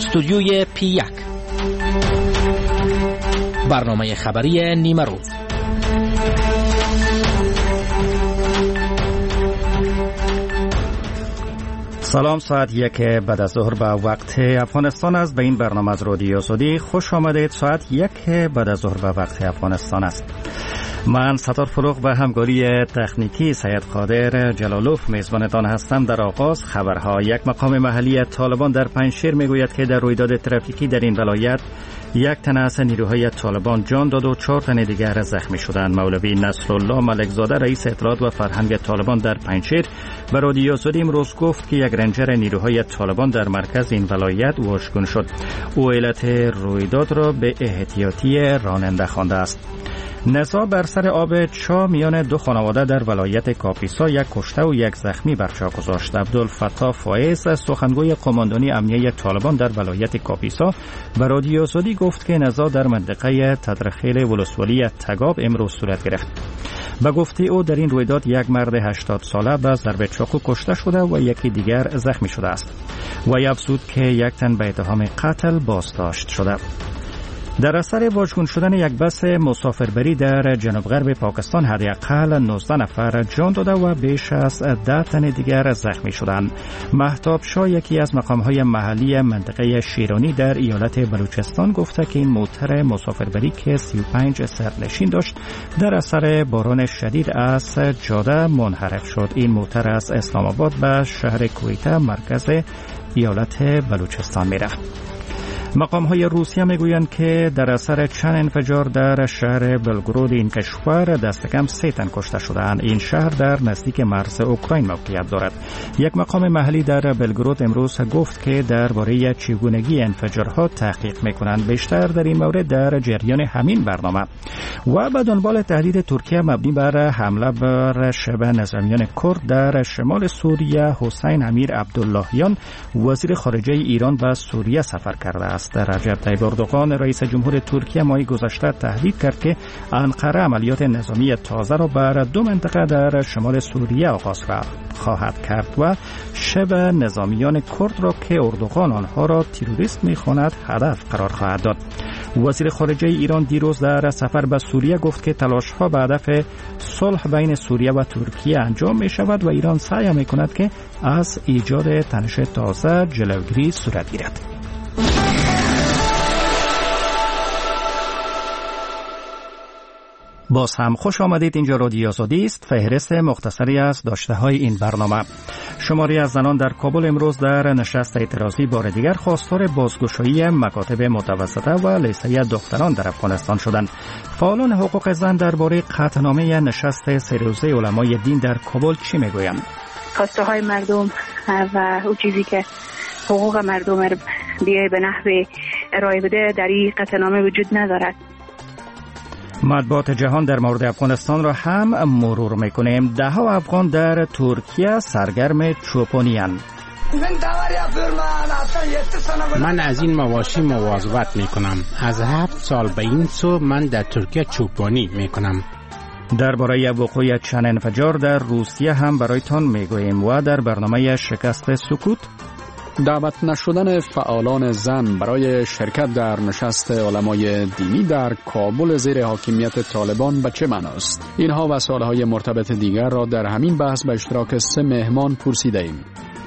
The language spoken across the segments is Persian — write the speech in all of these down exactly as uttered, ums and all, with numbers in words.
استودیوی پی یک، برنامه خبری نیمه روز. سلام، ساعت یک بعد از ظهر به وقت افغانستان است. به این برنامه از رادیو سعودی خوش آمدید. ساعت یک بعد از ظهر به وقت افغانستان است. من ستار فروغ و همکاری تکنیکی سید قادر جلالوف میزبانتان هستم. در آغاز خبرها. یک مقام محلی طالبان در پنجشیر میگوید که در رویداد ترافیکی در این ولایت یک تن از نیروهای طالبان جان داد و چهار تن دیگر زخمی شدند. مولوی نصرالله ملکزاده رئیس اطلاعات و فرهنگ طالبان در پنجشیر به رادیو سعودی امروز گفت که یک رنجر نیروهای طالبان در مرکز این ولایت واژگون شد. او علت رویداد را به احتیاطی راننده خوانده است. نزاع بر سر آب چا میان دو خانواده در ولایت کاپیسا یک کشته و یک زخمی بر جا گذاشت. عبدالفتاح فایز سخنگوی قماندانی امنیه طالبان در ولایت کاپیسا به رادیو سعودی گفت که نزاع در منطقه تدرخیل ولسوالی تگاب امروز صورت گرفت. به گفته او در این رویداد یک مرد هشتاد ساله به ضرب چاقو کشته شده و یکی دیگر زخمی شده است. و افزود که یک تن به اتهام قتل بازداشت شده. در اثر واژگون شدن یک بس مسافربری در جنوب غرب پاکستان حداقل نوزده نفر جان داده و بیش از ده تن دیگر زخمی شدند. مهتاب شاه یکی از مقام‌های محلی منطقه شیرانی در ایالت بلوچستان گفته که این موتر مسافربری که سی و پنج سرنشین داشت در اثر باران شدید از جاده منحرف شد. این موتر از اسلام آباد به شهر کویته مرکز ایالت بلوچستان می‌رفت. مقام های روسیه میگویند که در اثر چند انفجار در شهر بلگرود این کشور دست کم سه تن کشته شدند. این شهر در نزدیک مرز اوکراین موقعیت دارد. یک مقام محلی در بلگرود امروز گفت که درباره چگونگی انفجارها تحقیق میکنند. بیشتر در این مورد در جریان همین برنامه. و به دنبال تهدید ترکیه مبنی بر حمله بر شبه نظامیان کرد در شمال سوریه، حسین امیر عبداللهیان وزیر خارجه ایران به سوریه سفر کرده است. رجب طیب اردوغان رئیس جمهور ترکیه ماه گذشته تهدید کرد که انقره عملیات نظامی تازه را بر دو منطقه در شمال سوریه آغاز خواهد کرد و شبه نظامیان کرد را که اردوغان آنها را تروریست می‌خواند هدف قرار خواهد داد. وزیر خارجه ایران دیروز در سفر به سوریه گفت که تلاش‌ها به هدف صلح بین سوریه و ترکیه انجام می‌شود و ایران سعی می‌کند که از ایجاد تنش تازه جلوگیری صورت گیرد. باز هم خوش آمدید. اینجا رادیو سعودی است. فهرست مختصری از داشته های این برنامه. شماری از زنان در کابل امروز در نشست اعتراضی بار دیگر خواستار بازگشایی مکاتب متوسطه و لیسه دختران در افغانستان شدند. فعالان حقوق زن درباره قطعنامه نشست سه روزه علمای دین در کابل چی میگویند؟ خواسته های مردم و اون چیزی که حقوق مردم رو بیای به نحو ارائه بده در این قطعنامه وجود ندارد. مطبوعات جهان در مورد افغانستان را هم مرور میکنیم. ده ها افغان در ترکیه سرگرم چوپانی‌اند. من از این مواشی مواظبت میکنم. از هفت سال به این سو من در ترکیه چوپانی میکنم. درباره وقوع چند انفجار در روسیه هم برایتان میگوییم و در برنامه شکست سکوت دعوت نشدن فعالان زن برای شرکت در نشست علمای دینی در کابل زیر حاکمیت طالبان به چه معناست؟ اینها و سوالهای مرتبط دیگر را در همین بحث به اشتراک سه مهمان پرسیده ایم.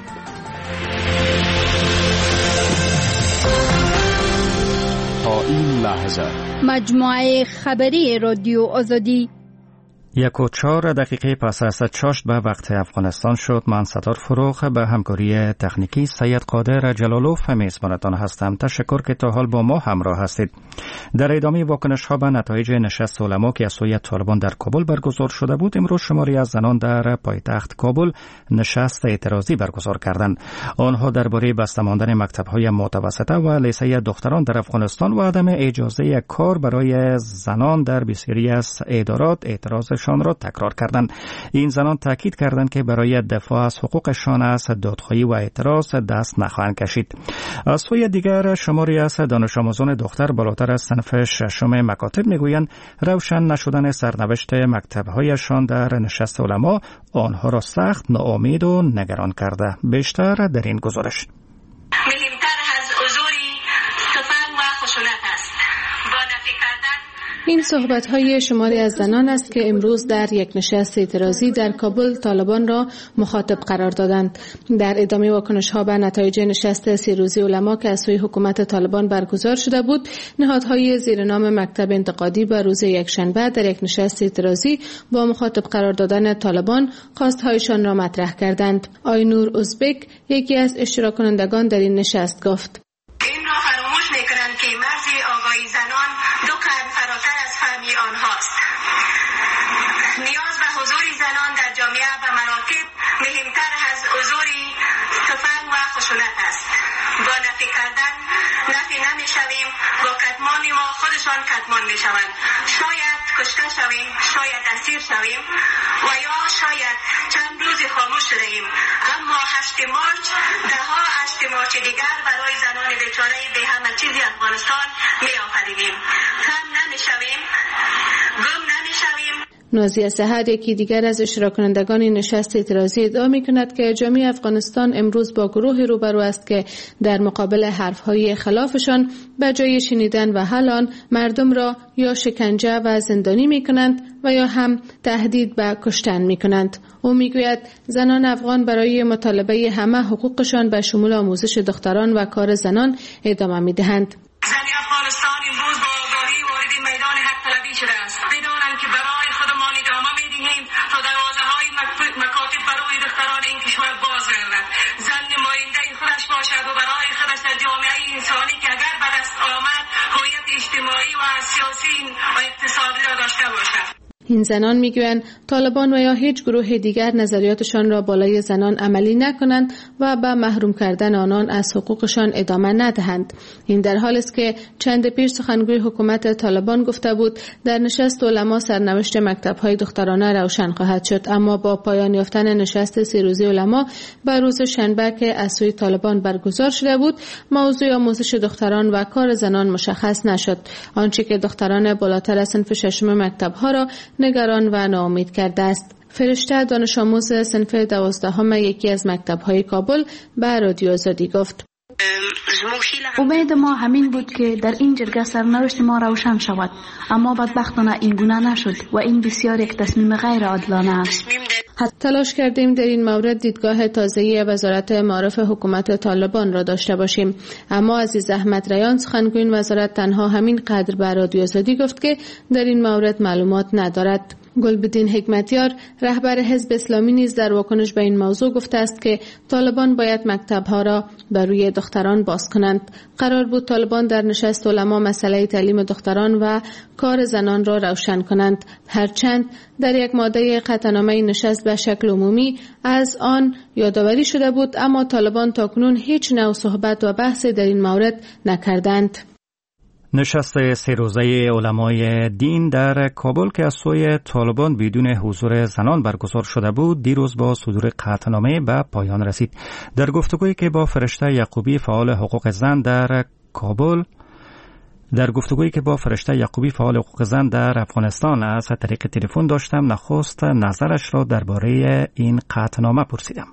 تا این لحظه مجموعه خبری رادیو آزادی یک و چهار دقیقه پس از چاشت به وقت افغانستان شد. من ستار فروغ به همکاری تکنیکی سید قادر جلالوف میزبانتان هستم. تشکر که تا حال با ما همراه هستید. در ادامه واکنش ها به نتایج نشست علما که از سوی طالبان در کابل برگزار شده بود، امروز شماری از زنان در پایتخت کابل نشست اعتراضی برگزار کردند. آنها درباره بسته ماندن مکتب‌های متوسطه و لیسه دختران در افغانستان و عدم اجازه کار برای زنان در بسیاری از ادارات اعتراض شان را تکرار کردند. این زنان تاکید کردند که برای دفاع از حقوقشان از دادخواهی و اعتراض دست نخواهند کشید. از سوی دیگر شماری از دانش آموزان دختر بالاتر از صنف ششم مکاتب میگویند روشن نشدن سرنوشت مکتب‌هایشان در نشست علما آنها را سخت ناامید و نگران کرده. بیشتر در این گزارش. مهمتر از حضور این صحبت‌های شماری از زنان است که امروز در یک نشست اعتراضی در کابل طالبان را مخاطب قرار دادند. در ادامه واکنش‌ها به نتایج نشست سه روزه علما که از سوی حکومت طالبان برگزار شده بود، نهادهای زیر نام مکتب انتقادی به روز یکشنبه در یک نشست اعتراضی با مخاطب قرار دادن طالبان خواست‌هایشان را مطرح کردند. آینور ازبک یکی از اشتراک کنندگان در این نشست گفت: این را فراموش می‌کنند که مرز آگاهی زنان دو قرن فراتر از فهم آنهاست. نیاز به حضور زنان در جامعه و مراتب مهمتر از حضور تفنگ و خشونت است. با نفی کردن نفی نمی‌شویم، با کتمان ما خودشان کتمان می‌شوند. شاید کشته شویم، شاید اسیر شویم و یا شاید چند روزی خاموش شدیم، اما هشت مارچ ده ها هشت مارچ دیگر برای زنان بیچاره به همه چیزی افغانستان می آفریدیم. کم نمی شویم، گم نمی شویم. نازیه سحر یکی دیگر از اشتراک کنندگان نشست اعتراضی ادعا می کند که جامعه افغانستان امروز با گروه روبرو است که در مقابل حرفهای خلافشان به جای شنیدن و حل آن مردم را یا شکنجه و زندانی می کنند و یا هم تهدید به کشتن می کنند. او می گوید زنان افغان برای مطالبه همه حقوقشان به شمول آموزش دختران و کار زنان ادامه می دهند. زن افغانستان امروز با آگاهی وارد میدان حق طلبی شده است. بدانند که برای خودمان ادامه می دهیم تا دروازه های مکاتب برای دختران این کشور باز گردد. زن نماینده خودش باشد و برای خودش در جامعه انسانی که اگر به دست آمد هویت اجتماعی و سیاسی و اقتصادی را داشته باشد. این زنان میگویند طالبان و یا هیچ گروه دیگر نظریاتشان را بالای زنان عملی نکنند و به محروم کردن آنان از حقوقشان ادامه ندهند. این در حالی است که چند پیش سخنگوی حکومت طالبان گفته بود در نشست علما سرنوشت مکتب‌های دخترانه روشن خواهد شد، اما با پایان یافتن نشست سه روزه علما به روز شنبه که از سوی طالبان برگزار شده بود، موضوع آموزش دختران و کار زنان مشخص نشد، آنچه که دختران بالاتر از صنف ششم مکتب‌ها را نگران و ناامید کرده است. فرشته دانش آموز صنف دوازدهم یکی از مکتب‌های کابل به رادیو آزادی گفت: امید ما همین بود که در این جرگه سرنوشت ما روشن شود، اما بدبختانه این گونه نشد و این بسیار یک تصمیم غیر عادلانه است. تلاش کردیم در این مورد دیدگاه تازه‌ای وزارت معارف حکومت طالبان را داشته باشیم، اما عزیز احمد ریان سخنگوی وزارت تنها همین قدر به رادیو آزادی گفت که در این مورد معلومات ندارد. گلبدین حکمتیار رهبر حزب اسلامی نیز در واکنش به این موضوع گفته است که طالبان باید مکتب‌ها را بر روی دختران باز کنند. قرار بود طالبان در نشست علما مسئله تعلیم دختران و کار زنان را روشن کنند، هرچند در یک ماده قطعنامه نشست به شکل عمومی از آن یادآوری شده بود، اما طالبان تاکنون هیچ نوع صحبت و بحث در این مورد نکردند. نشست سه روزه علمای دین در کابل که از سوی طالبان بدون حضور زنان برگزار شده بود، دیروز با صدور قطعنامه به پایان رسید. در گفتگویی که با فرشته یعقوبی فعال حقوق زن در کابل در گفتگویی که با فرشته یعقوبی فعال حقوق زن در افغانستان از طریق تلفن داشتم، نخست نظرش را درباره این قطعنامه پرسیدم.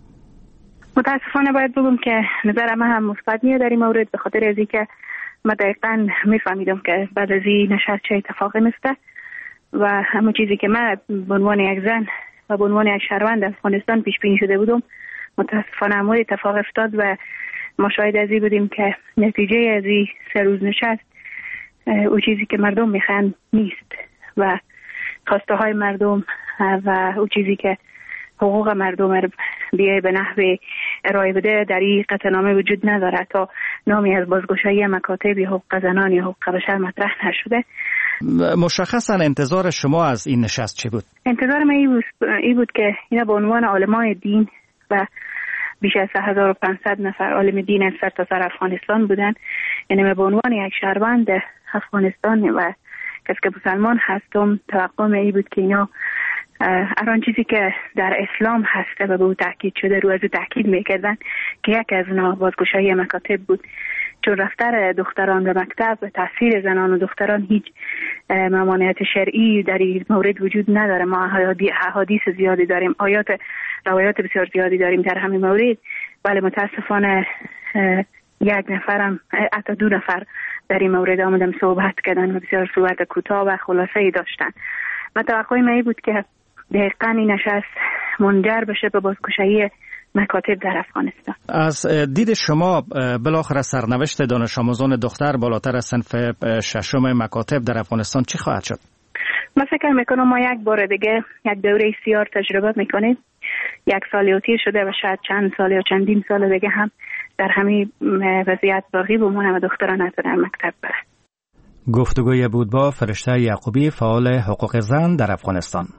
متاسفانه باید بگم که نظر من هم مثبت نیست در این مورد، به خاطر از اینکه من دقیقاً میفهمیدم که بعد از این نشست چه اتفاقی میفته و همون چیزی که من به عنوان یک زن و به عنوان یک شهروند افغانستان پیش بینی شده بودم متاسفانه همون اتفاق افتاد و ما شاهد از این بودیم که نتیجه از این سه روز نشست او چیزی که مردم میخوان نیست و خواسته های مردم و او چیزی که حقوق مردم رو بیای به نحو ارائه بده در این قطعنامه وجود نداره. تا نامی از بازگشایی مکاتب یا حقوق زنان یا حقوق بشر مطرح نشده. مشخصا انتظار شما از این نشست چه بود؟ انتظار من این بود, ای بود که اینا به عنوان علمای دین و بیش از سه هزار و پانصد نفر عالم دین از سر تا سر افغانستان بودن، یعنی من به عنوان یک شهروند افغانستان و کسی که مسلمان هستم توقع من این بود که اینا هر آن چیزی که در اسلام هسته و به او تاکید شده رو از او تاکید میکردن که یک از اونها بازگشایی مکاتب بود، چون رفتار دختران به مکتب و تاثیر زنان و دختران هیچ ممانعت شرعی در این مورد وجود نداره. ما احادیث زیادی داریم، آیات روایات بسیار زیادی داریم در همین مورد، ولی متاسفانه یک نفرم حتی دو نفر در این مورد آمدم صحبت کردن و بسیار صحبت کوتاه و خلاصه‌ای داشتن. و توقع من بود که دقیقاً این نشست منجر بشه به بازگشایی مکاتب در افغانستان. از دید شما بالاخره سرنوشت دانش آموزان دختر بالاتر از صنف ششم مکاتب در افغانستان چی خواهد شد؟ من فکر میکنم ما یک بار دیگه یک دوره سیار تجربه میکنیم. یک سال اوتی شده و شاید چند سال یا چندین سال دیگه هم در همین وضعیت باقی بمونه و دختران نتونن مکتب برن. گفتگوی بود با فرشته یعقوبی، فعال حقوق زن در افغانستان.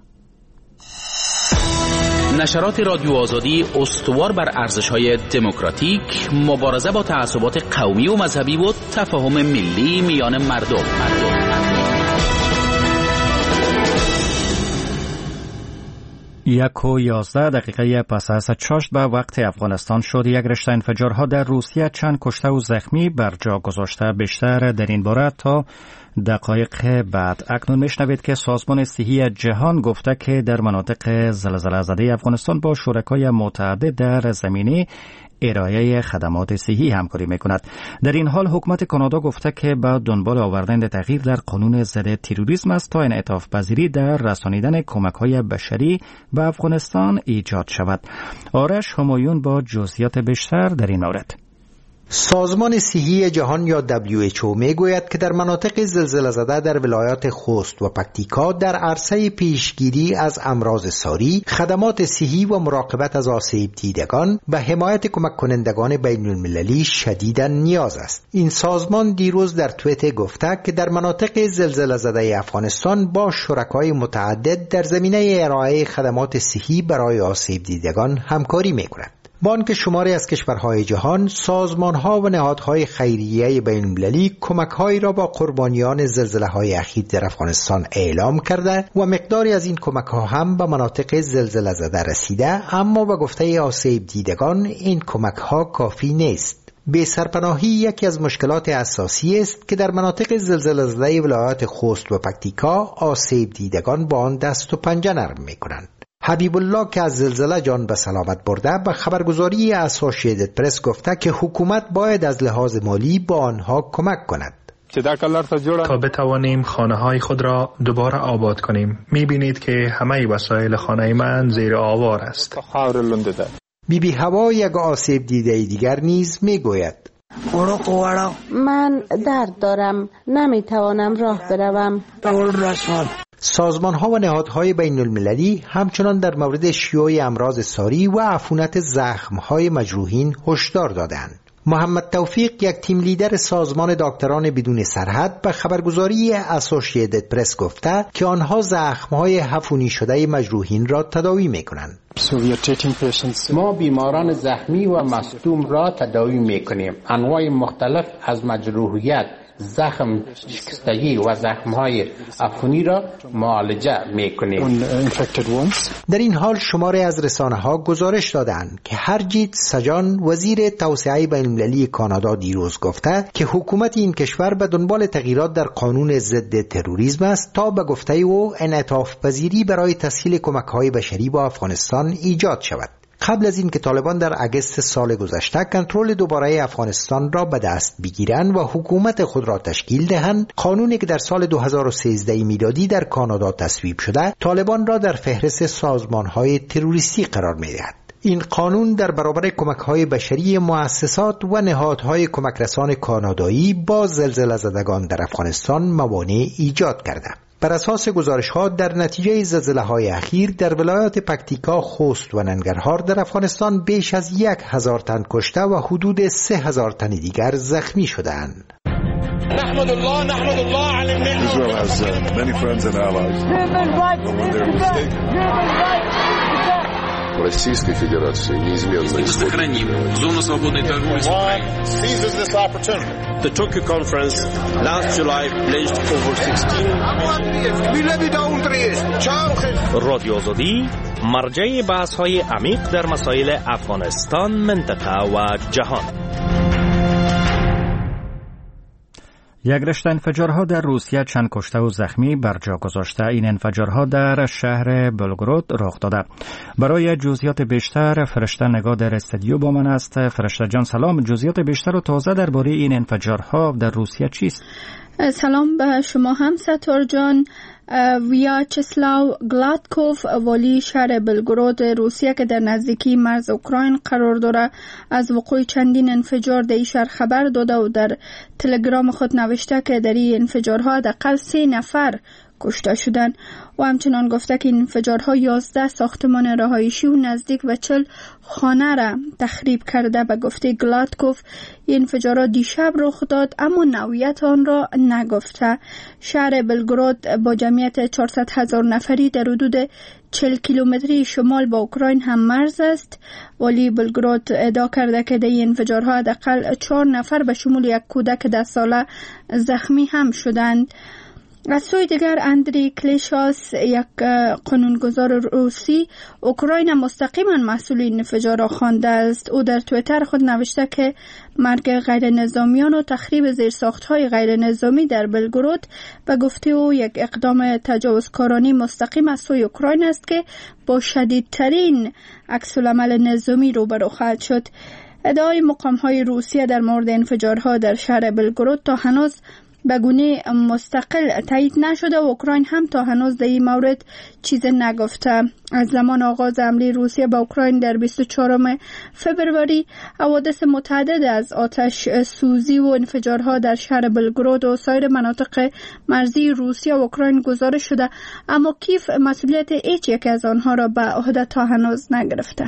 نشرات رادیو آزادی استوار بر ارزش‌های دموکراتیک، مبارزه با تعصبات قومی و مذهبی و تفاهم ملی میان مردم. مردم. یک و یازده دقیقه پس از چاشت به وقت افغانستان شد یک رشته انفجارها در روسیه چند کشته و زخمی بر جا گذاشته. بیشتر در این باره تا دقایق بعد. اکنون میشنوید که سازمان صحی جهان گفته که در مناطق زلزله زده افغانستان با شرکای متعدد در زمینه ارائه خدمات صحی همکاری میکند. در این حال حکومت کانادا گفته که با دنبال آوردن تغییر در قانون ضد تروریسم است تا انعطاف پذیری در رسانیدن کمک‌های بشری به افغانستان ایجاد شود. آرش همایون با جزئیات بیشتر در این مورد. سازمان صحی جهان یا دبلیو اچ او میگوید که در مناطق زلزله زده در ولایات خوست و پکتیکا در عرصه پیشگیری از امراض ساری، خدمات صحی و مراقبت از آسیب دیدگان و حمایت کمک کنندگان بین المللی شدیداً نیاز است. این سازمان دیروز در توییتر گفته که در مناطق زلزله زده افغانستان با شرکای متعدد در زمینه ارائه خدمات صحی برای آسیب دیدگان همکاری میکند. بانک شماری از کشورهای جهان، سازمانها و نهادهای خیریه بین‌المللی کمک‌هایی را با قربانیان زلزله‌های اخیر در افغانستان اعلام کرده و مقداری از این کمک‌ها هم به مناطق زلزله زده رسیده، اما به گفته آسیب دیدگان این کمک‌ها کافی نیست. بی سرپناهی یکی از مشکلات اساسی است که در مناطق زلزله زده ولایات خوست و پکتیکا آسیب دیدگان با آن دست و پنجه نرم می‌کنند. حبیب الله که از زلزله جان به سلامت برده به خبرگزاری اسوسییتد پرس گفته که حکومت باید از لحاظ مالی با آنها کمک کند تا بتوانیم خانه های خود را دوباره آباد کنیم. میبینید که همه وسایل خانه من زیر آوار است. بی بی هوا یک آسیب دیده دیگر نیز میگوید من درد دارم، نمیتوانم راه بروم. سازمان ها و نهادهای بین المللی همچنان در مورد شیوع امراض ساری و عفونت زخم های مجروحین هشدار دادند. محمد توفیق یک تیم لیدر سازمان دکتران بدون سرحد به خبرگزاری اسوسییتد پرس گفته که آنها زخم های عفونی شده مجروحین را تداوی می کنند. ما بیماران زخمی و مصدوم را تداوی می کنیم. انواع مختلف از مجروحیت، زخم شکستگی و زخم‌های عفونی را معالجه می‌کنیم. در این حال شماری از رسانه‌ها گزارش دادند که هرجیت سجان وزیر توسعه بین‌المللی کانادا دیروز گفته که حکومت این کشور به دنبال تغییرات در قانون ضد تروریسم است تا به گفته او انعطاف پذیری برای تسهیل کمک‌های بشری با افغانستان ایجاد شود. قبل از این که طالبان در اگست سال گذشته کنترل دوباره افغانستان را به دست بگیرند و حکومت خود را تشکیل دهند، قانونی که در سال دو هزار و سیزده میلادی در کانادا تصویب شده طالبان را در فهرست سازمان‌های تروریستی قرار می‌دهد. این قانون در برابر کمک‌های بشری مؤسسات و نهادهای کمکرسان کانادایی با زلزله زدگان در افغانستان موانع ایجاد کرده. بر اساس گزارش‌ها در نتیجه زلزله‌های اخیر در ولایات پکتیکا، خوست و ننگرهار در افغانستان بیش از یک هزار تن کشته و حدود سه هزار تن دیگر زخمی شدند. نحمد الله نحمد الله علی النعمة. Israel has uh, many friends and allies. When they're mistaken. Российской Федерации неизменно сохраним зону свободной торговли с Украиной. Seizes this opportunity. The Tokyo conference last July pledged over sixteen. رادیو آزادی مرجع بحث‌های عمیق در مسائل افغانستان، منطقه و جهان. یک رشته انفجارها در روسیه چند کشته و زخمی بر جا گذاشته. این انفجارها در شهر بلگراد رخ داده. برای جزئیات بیشتر فرشته نگاه در استودیو با من است. فرشته جان سلام، جزئیات بیشتر و تازه درباره این انفجارها در روسیه چیست؟ سلام به شما هم ستار جان. ویاچسلاو گلادکوف والی شهر بلگراد روسیه که در نزدیکی مرز اوکراین قرار داره از وقوع چندین انفجار در این شهر خبر داده و در تلگرام خود نوشته که در این انفجارها حداقل سه نفر کشته شدند و همچنان گفته که این انفجارها یازده ساختمان رهایشی و نزدیک و چل خانه را تخریب کرده. به گفته گلادکوف این انفجارها دیشب رخ داد اما نوعیت آن را نگفته. شهر بلگراد با جمعیت چهارصد هزار نفری در حدود چهل کیلومتری شمال با اوکراین هم مرز است. والی بلگراد ادعا کرده که در این انفجارها حداقل چهار نفر به شمول یک کودک ده ساله زخمی هم شدند. از سوی دیگر اندری کلیشاس یک قانونگذار روسی اوکراین مستقیما مسئول این انفجار را خوانده است. او در توییتر خود نوشته که مرگ غیر نظامیان و تخریب زیرساخت‌های غیر نظامی در بلگراد به گفته او یک اقدام تجاوزکارانه مستقیم از سوی اوکراین است که با شدیدترین عکس‌العمل نظامی روبرو خواهد شد. ادعای مقام‌های روسیه در مورد انفجارها در شهر بلگراد تا هنوز به گونه مستقل تایید نشده و اوکراین هم تا هنوز در این مورد چیز نگفته. از زمان آغاز حمله روسیه به اوکراین در بیست و چهارم فبروری حوادث متعدد از آتش سوزی و انفجارها در شهر بلگراد و سایر مناطق مرزی روسیه و اوکراین گزارش شده اما کیف مسئولیت هیچ یک از آنها را به عهده تا هنوز نگرفته.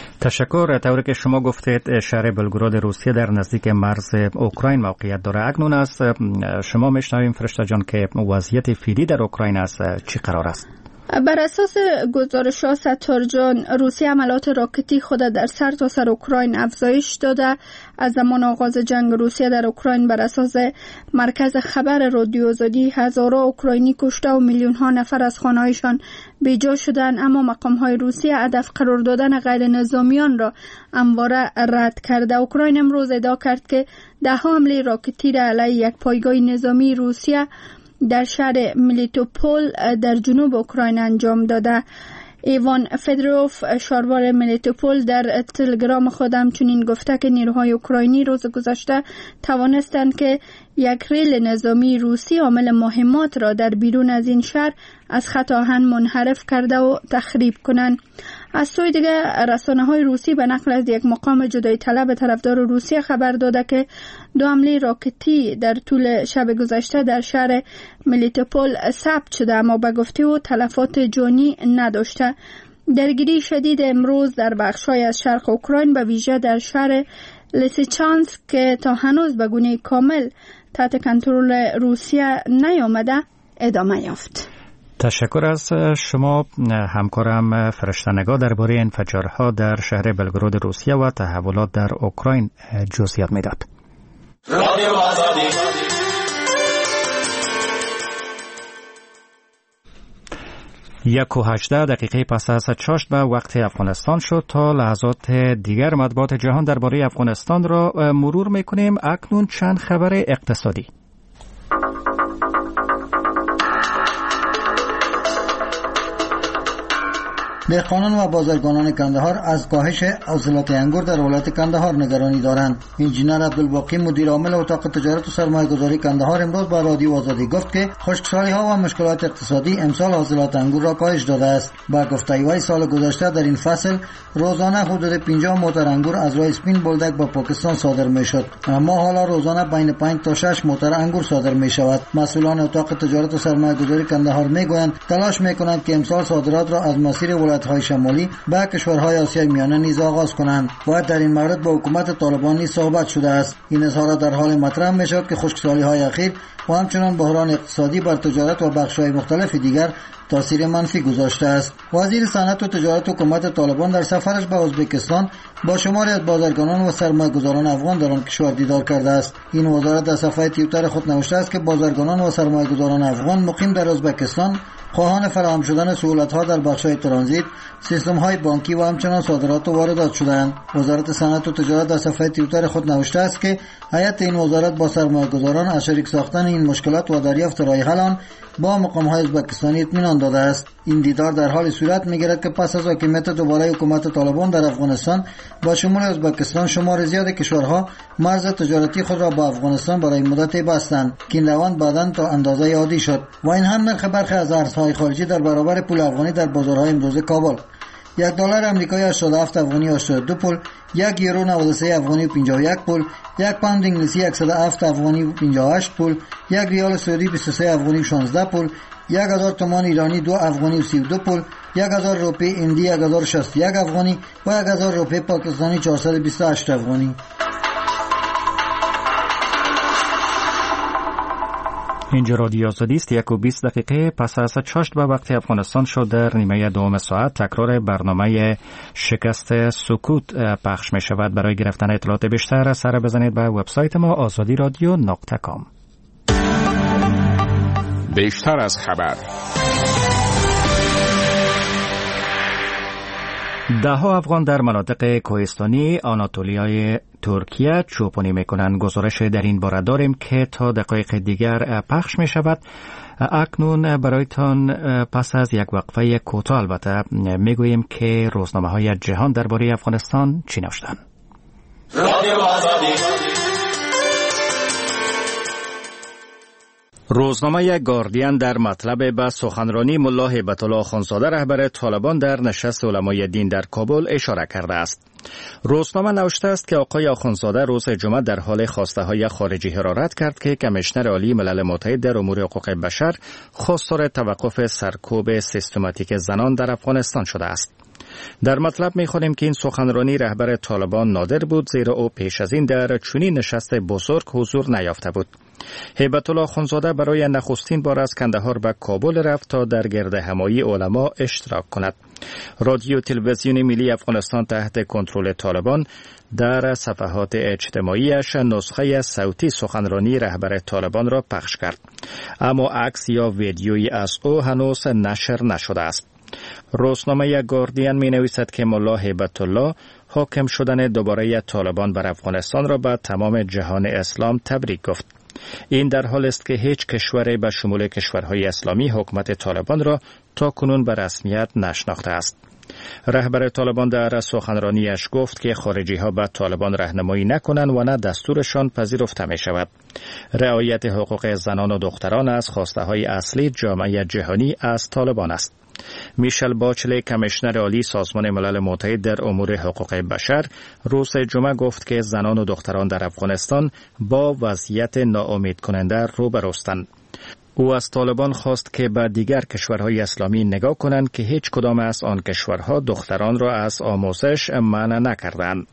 تشکر. طوری که شما گفتید شهر بلگراد روسیه در نزدیک مرز اوکراین موقعیت داره. اکنون است شما میشنویم فرشته جان که وضعیت فعلی در اوکراین است چی قرار است؟ بر اساس گزارش ها ستار جان روسیه عملات راکتی خود در سرتاسر اوکراین افزایش داده. از زمان آغاز جنگ روسیه در اوکراین بر اساس مرکز خبر رادیو آزادی هزارها اوکراینی کشته و میلیون ها نفر از خانه‌هایشان بیجا شدند اما مقام های روسیه هدف قرار دادن غیر نظامیان را همواره رد کرده. اوکراین امروز ادعا کرد که ده ها حمله راکتی را علیه یک پایگاه نظامی روسیه در شهر میلیتوپول در جنوب اوکراین انجام داده. ایوان فدروف شهردار میلیتوپول در تلگرام خود همچنین گفته که نیروهای اوکراینی روز گذشته توانستند که یک ریل نظامی روسی حامل مهمات را در بیرون از این شهر از خط آهن منحرف کرده و تخریب کنند. از سوی دیگر رسانه‌های روسی به نقل از یک مقام جدایی طلب طرفدار روسیه خبر داده که دو حمله راکتی در طول شب گذشته در شهر میلیتوپول ثبت شده اما به گفته او تلفات جانی نداشته. درگیری شدید امروز در بخش‌های از شرق اوکراین به ویژه در شهر لیسیچانسک که تا هنوز به گونه کامل تحت کنترل روسیه نیامده ادامه یافت. تشکر از شما همکارم فرشته نگاه درباره انفجارها در شهر بلگراد روسیه و تحولات در اوکراین جزئیات میداد. یک و هجده دقیقه پس از چاشت به وقت افغانستان شد. تا لحظات دیگر مطبوعات جهان درباره افغانستان را مرور میکنیم. اکنون چند خبر اقتصادی. دهقانان و بازرگانان کندهار از کاهش حاصلات انگور در ولایت کندهار نگرانی دارند. انجینر عبدالباقی مدیر عامل اتاق تجارت و سرمایه‌گذاری کندهار امروز با رادیو آزادی گفت که خشکسالی‌ها و مشکلات اقتصادی امسال حاصلات انگور را کاهش داده است. با گفته وی سال گذشته در این فصل روزانه حدود پنجاه موتر انگور از راه اسپین بولدک با پاکستان صادر می‌شد، اما حالا روزانه بین پنج تا شش موتر انگور صادر می‌شود. مسئولان اتاق تجارت و سرمایه‌گذاری کندهار می‌گویند تلاش می‌کنند که امسال صادرات را از مسیر ولایت‌های شمالی به کشورهای آسیای میانه نیز آغاز کنند. باید در این مورد با حکومت طالبان نیز صحبت شده است. این اظهارات در حال مطرح می‌شود که خشکسالی‌های اخیر و همچنان بحران اقتصادی بر تجارت و بخش‌های مختلف دیگر تاثیر منفی گذاشته است. وزیر صنعت و تجارت حکومت طالبان در سفرش به ازبکستان با شماری از بازرگانان و سرمایه‌گذاران افغان در آن کشور دیدار کرده است. این وزارت در صفحه توییتر خود نوشته است که بازرگانان و سرمایه‌گذاران افغان مقیم در ازبکستان خواهان فراهم شدن سهولت‌ها در بخش‌های ترانزیت، سیستم‌های بانکی و همچنین صادرات و واردات شدند. وزارت صنعت و تجارت در صفحه توییتر خود نوشته است که هیئت این وزارت با سرمایه‌گذاران از شریک ساختن این مشکلات و دریافت راه حل آن با مقام‌های ازبکستانی اطمینان داده است. این دیدار در حال صورت می‌گیرد که پس از حاکمیت دوباره حکومت طالبان در افغانستان با شمول ازبکستان شمار زیاد کشورها مرز تجارتی خود را با افغانستان برای مدتی بستند که این روند بعداً تا اندازه عادی شد و این هم نرخ برخی از ارزهای خارجی در برابر پول افغانی در بازارهای امروزه کابل. یک دلار آمریکایی هشتاد و هفت افغانی و هشتاد و دو پول، یک یورو نود و سه افغانی و پنجاه و یک پول، یک پوند انگلیسی صد و هفت افغانی و پنجاه و هشت پول، یک ریال سعودی بیست و سه افغانی و شانزده پول، یک هزار تومان ایرانی دو افغانی و سی و دو پول، یک هزار روپی هندی یک هزار و شصت و یک افغانی و یک هزار روپی پاکستانی چهارصد و بیست و هشت افغانی. اینجا رادیو آزادی است. یک و بیست دقیقه پس از چاشت به وقت افغانستان شد در نیمه دوم ساعت تکرار برنامه شکست سکوت پخش می شود. برای گرفتن اطلاعات بیشتر سر بزنید به وبسایت ما آزادی رادیو نقطه کام. بیشتر از خبر. ده ها افغان در مناطق کوهستانی آناتولیای ترکیه چوپانی میکنند. گزارش در این باره داریم که تا دقایق دیگر پخش می شود. اکنون برایتان پس از یک وقفه کوتاه البته میگوییم که روزنامه های جهان درباره افغانستان چی نوشتند. روزنامه گاردین در مطلب به سخنرانی ملا هیبت الله آخوندزاده رهبر طالبان در نشست علمای دین در کابل اشاره کرده است. روزنامه نوشته است که آقای آخوندزاده روز جمعه در حال خواسته های خارجی حرارت کرد که کمیشنر عالی ملل متحد در امور حقوق بشر خواستار توقف سرکوب سیستماتیک زنان در افغانستان شده است. در مطلب می‌خوانیم که این سخنرانی رهبر طالبان نادر بود، زیرا او پیش از این در چنین نشست بزرگ حضور نیافته بود. هیبت الله آخوندزاده برای نخستین بار از کندهار به کابل رفت تا در گردهمایی علما اشتراک کند. رادیو تلویزیون ملی افغانستان تحت کنترل طالبان در صفحات اجتماعیش نسخه صوتی سخنرانی رهبر طالبان را پخش کرد، اما عکس یا ویدیویی از او هنوز نشر نشده است. روزنامه گاردین می نویسد که ملا هیبت الله حاکم شدن دوباره طالبان بر افغانستان را به تمام جهان اسلام تبریک گفت. این در حال است که هیچ کشوری به شمول کشورهای اسلامی حکومت طالبان را تا کنون به رسمیت نشناخته است. رهبر طالبان در سخنرانیش گفت که خارجی ها به طالبان راهنمایی نکنند و نه دستورشان پذیرفته می شود. رعایت حقوق زنان و دختران از خواسته های اصلی جامعه جهانی از طالبان است. میشل باچلی کمیشنر عالی سازمان ملل متحد در امور حقوق بشر روز جمعه گفت که زنان و دختران در افغانستان با وضعیت ناامید کننده روبروستند. او از طالبان خواست که به دیگر کشورهای اسلامی نگاه کنند که هیچ کدام از آن کشورها دختران را از آموزش منع نکردند.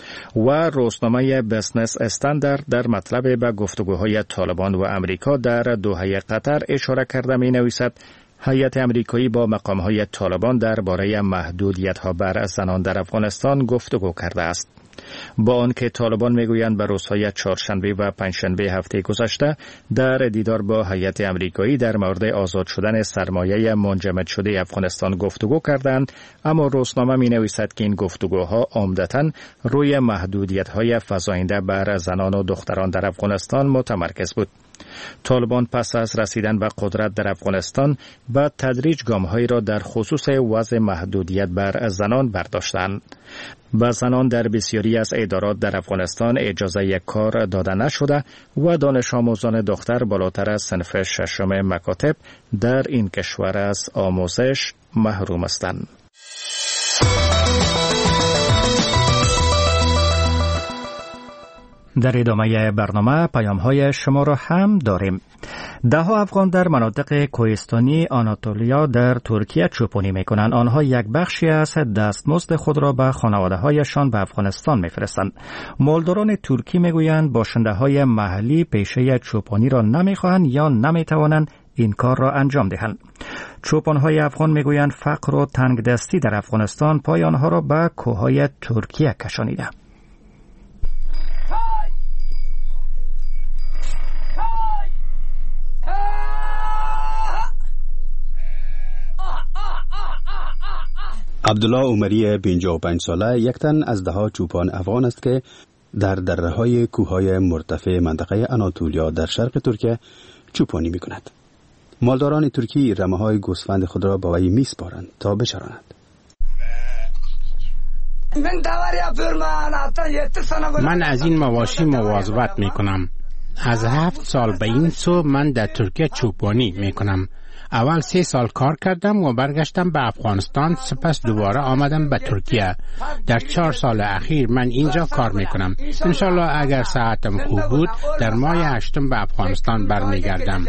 و روزنامه بزنس استاندارد در مطلب به گفتگوهای طالبان و امریکا در دوحه قطر اشاره کرده می نویسد هیئت امریکایی با مقام‌های طالبان درباره محدودیت‌ها بر زنان در افغانستان گفتگو کرده است. با آنکه طالبان میگویند به روزهای چهارشنبه و پنجشنبه هفته گذشته در دیدار با هیئت امریکایی در مورد آزاد شدن سرمایه منجمد شده افغانستان گفتگو کردند، اما روزنامه می نویسد که این گفتگوها عمدتاً روی محدودیت‌های فزاینده بر زنان و دختران در افغانستان متمرکز بود. طالبان پس از رسیدن به قدرت در افغانستان به تدریج گام‌هایی را در خصوص وضع محدودیت بر زنان برداشتند. به زنان در بسیاری از ادارات در افغانستان اجازه کار داده نشده و دانش آموزان دختر بالاتر از صنف ششم مکاتب در این کشور از آموزش محروم هستند. در ادامه برنامه پیام‌های شما را هم داریم. ده ها افغان در مناطق کوهستانی آناتولیا در ترکیه چوپانی می‌کنند. آنها یک بخشی از دستمزد خود را به خانواده‌هایشان به افغانستان می‌فرستند. مالداران ترکی می‌گویند باشنده‌های محلی پیشه چوپانی را نمی‌خواهند یا نمی‌توانند این کار را انجام دهند. چوپان‌های افغان میگویند فقر و تنگدستی در افغانستان پای آنها را به کوههای ترکیه کشانیده. عبدالله عمری پنجاه و پنج ساله یک تن از ده چوپان افغان است که در دره‌های کوههای مرتفع منطقه آناتولیا در شرق ترکیه چوپانی می‌کند. مالداران ترکی رمه‌های گوسفند خود را به وی می‌سپارند تا بچراند. من از این مواشی مواظبت می‌کنم. از هفت سال به این سو من در ترکیه چوپانی می‌کنم. اول سه سال کار کردم و برگشتم به افغانستان، سپس دوباره آمدم به ترکیه. در چهار سال اخیر من اینجا کار میکنم. انشالله اگر ساعتم خوب بود در ماه هشتم به افغانستان برمیگردم.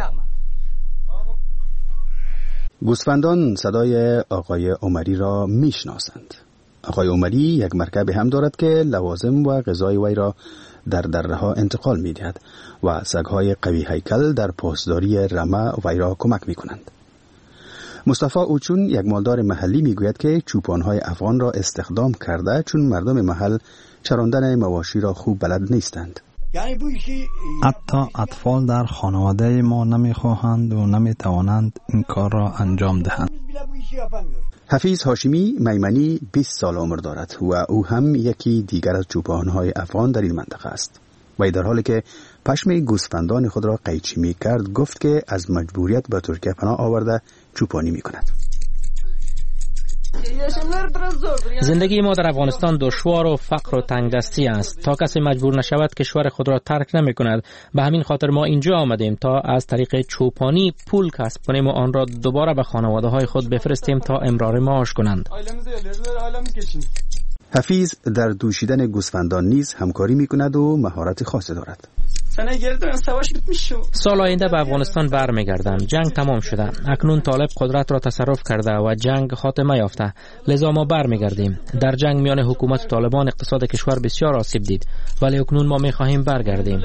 گوسفندان صدای آقای عمری را میشناسند. آقای عمری یک مرکب هم دارد که لوازم و غذای وی را در درها انتقال می‌دهد و سگ‌های قوی هیکل در پاسداری رمه وی را کمک می‌کنند. مصطفی اوچون یک مالدار محلی می‌گوید که چوپان‌های افغان را استخدام کرده چون مردم محل چراندن مواشی را خوب بلد نیستند. حتی اطفال در خانواده ما نمی‌خواهند و نمی‌توانند این کار را انجام دهند. حفیظ هاشمی میمنی بیست سال عمر دارد و او هم یکی دیگر از چوپان‌های افغان در این منطقه است. و در حالی که پشم گوسفندان خود را قیچی می کرد گفت که از مجبوریت به ترکیه پناه آورده چوپانی می کند. زندگی ما در افغانستان دشوار و فقر و تنگدستی است. تا کسی مجبور نشود کشور خود را ترک نمی کند. به همین خاطر ما اینجا آمدیم تا از طریق چوپانی پول کسب کنیم و آن را دوباره به خانواده های خود بفرستیم تا امرار معاش کنند. حفیظ در دوشیدن گوسفندان نیز همکاری می کند و مهارت خاصی دارد. سال آینده به افغانستان برمیگردم. جنگ تمام شده. اکنون طالب قدرت را تصرف کرده و جنگ خاتمه یافته. لذا ما برمیگردیم. در جنگ میان حکومت و طالبان اقتصاد کشور بسیار آسیب دید، ولی اکنون ما میخواهیم برگردیم.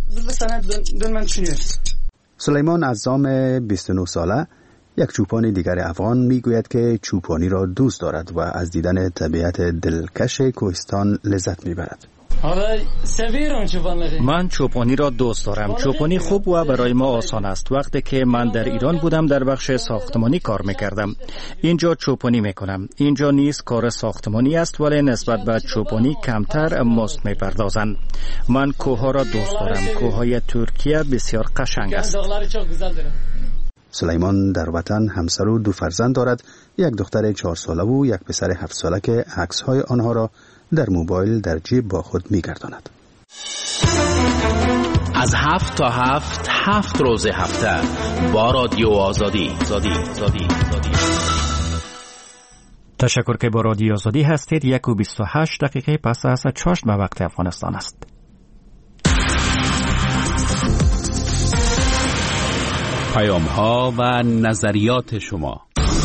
سلیمان عزام بیست و نه ساله یک چوپان دیگر افغان میگوید که چوپانی را دوست دارد و از دیدن طبیعت دلکش کوهستان لذت میبرد. من چوپانی را دوست دارم. چوپانی خوب و برای ما آسان است. وقتی که من در ایران بودم در بخش ساختمانی کار میکردم. اینجا چوپانی میکنم. اینجا نیز کار ساختمانی است ولی نسبت به چوپانی کمتر مزد میپردازند. من کوهها را دوست دارم. کوههای ترکیه بسیار قشنگ است. سلیمان در وطن همسر و دو فرزند دارد، یک دختر چهار ساله و یک پسر هفت ساله که عکس‌های آنها را در موبایل در جیب با خود می‌گرداند. از هفت تا هفت هفت روز هفته با رادیو آزادی. آزادی. آزادی. آزادی. تشکر که با رادیو آزادی هستید. یک و بیست و هشت دقیقه پس از چاشت به وقت افغانستان است. پیام ها و نظریات شما.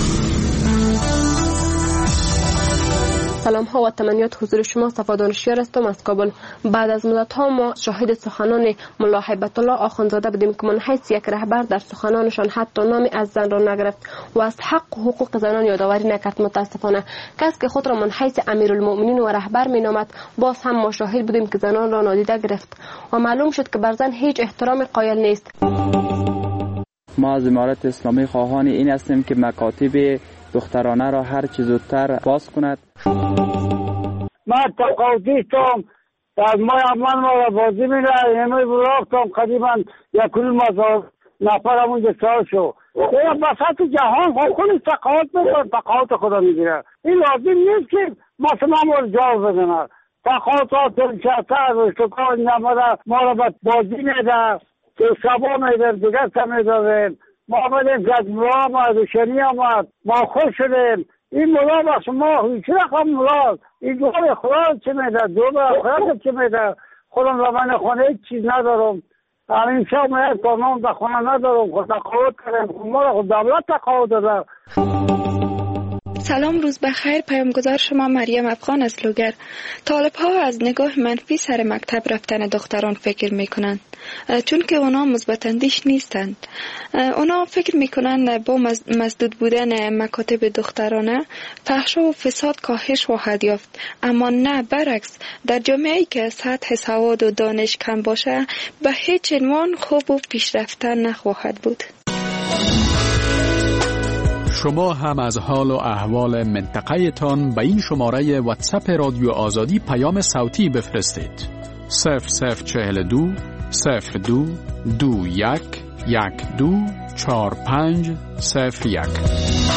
سلام ها و تمنیات حضور شما. صفا دانشیار هستم از کابل. بعد از مدت ها ما شاهد سخنان ملا هیبت الله آخوندزاده بودیم که من حیث یک رهبر در سخنانشان حتی نامی از زن را نگرفت و از حق و حقوق زنان یادآوری نکرد. متاسفانه کسی که خود را من حیث امیرالمؤمنین و رهبر می نامد باز هم ما شاهد بودیم که زنان را نادیده گرفت و معلوم شد که بر زن هیچ احترام قائل نیست. ما از امارت اسلامی خواهان این هستیم که مکاتب دخترانه را هر چه زودتر باز کند. ما تقاضیستم از ما امان ما را بازی می رای همه براختم قریبا یکون مزار نفرمون دستار شو یا بساط جهان خونی تقاض بزن تقاض خدا می گیره. این لازم نیست که مثلا ما را جاو بزنن تقاضات دلچهتر و اشتکار نماده ما را بازی میده که شبا میدر دیگر سمیداریم ما آمدیم گزمرا آمد روشنی آمد ما خوش شدیم. این ملا بس ما هیچ رقم ملا این دوار خدا چه میده دوار خدا چه میده خودم را من خونه هیچ چیز ندارم. همین شب من یک کارنام در خونه ندارم خود تقاوت کردم ما را خود دولت تقاوت داده. سلام، روز بخیر. پیامگذار شما مریم افغان از لوگر. طالب ها از نگاه منفی سر مکتب رفتن دختران فکر میکنند، چون که اونا مثبت اندیش نیستند. اونا فکر میکنند با مسدود بودن مکاتب دخترانه فحش و فساد کاهش خواهد یافت، اما نه، برعکس. در جامعه‌ای که سطح سواد و دانش کم باشه به هیچ عنوان خوب و پیشرفته نخواهد بود. شما هم از حال و احوال منطقه تان به این شماره واتساپ رادیو آزادی پیام صوتی بفرستید. صفر صفر چهل دو صفر دو دو یک یک دو چهار پنج صفر یک.